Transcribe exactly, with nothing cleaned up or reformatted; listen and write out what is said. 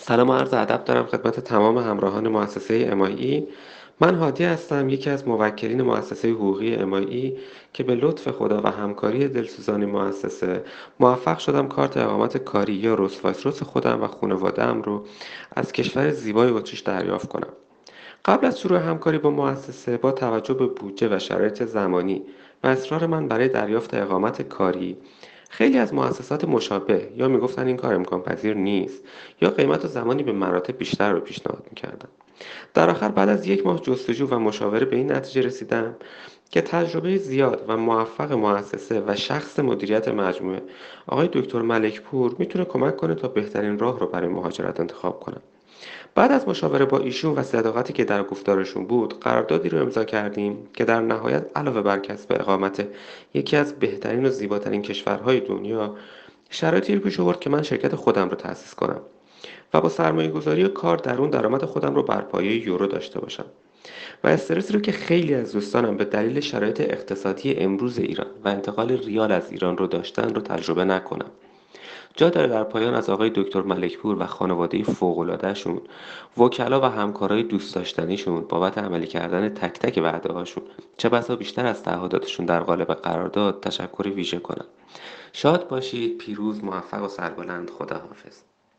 سلام و عرض ادب دارم خدمت تمام همراهان مؤسسه ام آی ای. من هادی هستم، یکی از موکلین مؤسسه حقوقی ام آی ای که به لطف خدا و همکاری دلسوزان مؤسسه موفق شدم کارت اقامت کاری یا رسوایسروس خودم و خانواده‌ام رو از کشور زیبای اتریش دریافت کنم. قبل از شروع همکاری با مؤسسه، با توجه به بودجه و شرایط زمانی و اصرار من برای دریافت اقامت کاری، خیلی از مؤسسات مشابه یا میگفتن این کار امکان پذیر نیست یا قیمت و زمانی به مراتب بیشتر رو پیشنهاد میکردن. در آخر بعد از یک ماه جستجو و مشاوره به این نتیجه رسیدم که تجربه زیاد و موفق مؤسسه و شخص مدیریت مجموعه آقای دکتر ملکپور میتونه کمک کنه تا بهترین راه رو برای مهاجرت انتخاب کنم. بعد از مشاوره با ایشون و صداقتی که در گفتارشون بود، قراردادی رو امضا کردیم که در نهایت علاوه بر کسب اقامت یکی از بهترین و زیباترین کشورهای دنیا، شرایطی رو پیش آورد که من شرکت خودم رو تأسیس کنم و با سرمایه‌گذاری کار در اون درآمد خودم رو بر پایه یورو داشته باشم و استرسی رو که خیلی از دوستانم به دلیل شرایط اقتصادی امروز ایران و انتقال ریال از ایران رو داشتن رو تجربه نکنم. جا داره در پایان از آقای دکتر ملکپور و خانواده فوق‌العاده‌شون، وکلا و همکارای دوست داشتنیشون بابت عملی کردن تک تک وعده‌هاشون، چه بسا بیشتر از تعهداتشون در قالب قرارداد، تشکر ویژه کنم. شاد باشید، پیروز، موفق و سربلند. خداحافظ.